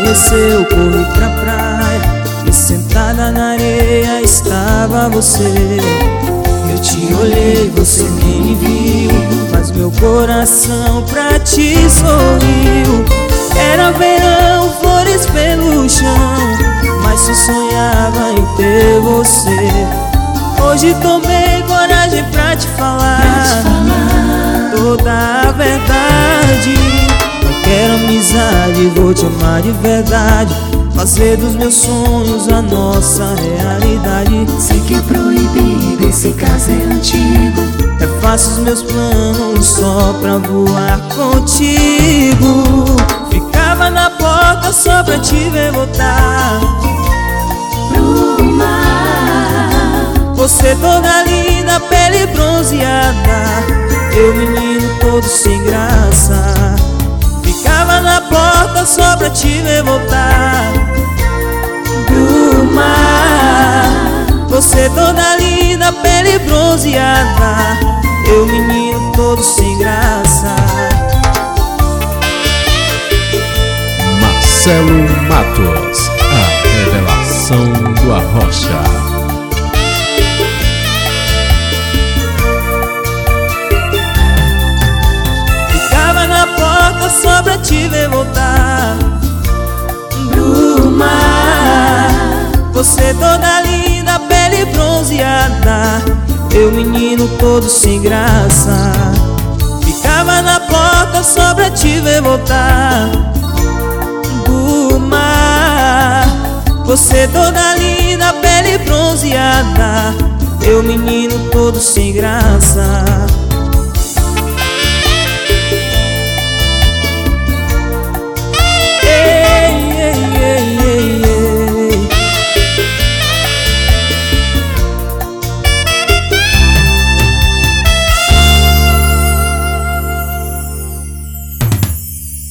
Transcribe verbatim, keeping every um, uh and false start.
amanheceu, corri pra praia e sentada na areia estava você. Eu te olhei, você nem me viu, mas meu coração pra ti sorriu. Era verão, flores pelo chão, mas só sonhava em ter você. Hoje tomei coragem pra te falar, pra te falar toda a verdade. Eu quero amizade, vou te amar de verdade, fazer dos meus sonhos a nossa realidade. Sei que é proibido, esse caso é antigo. Refaço os meus planos só pra voar contigo. Ficava na porta só pra te ver voltar pro mar. Você toda linda, pele bronzeada, eu menino todo sem graça. Ficava na porta só pra te ver voltar do mar. Você toda linda, pele bronzeada, eu menino todo sem graça. Marcelo Matos, a revelação do Arrocha. Só pra te ver voltar do mar. Você toda linda, pele bronzeada, eu menino todo sem graça. Ficava na porta só pra te ver voltar do mar. Você toda linda, pele bronzeada, eu menino todo sem graça.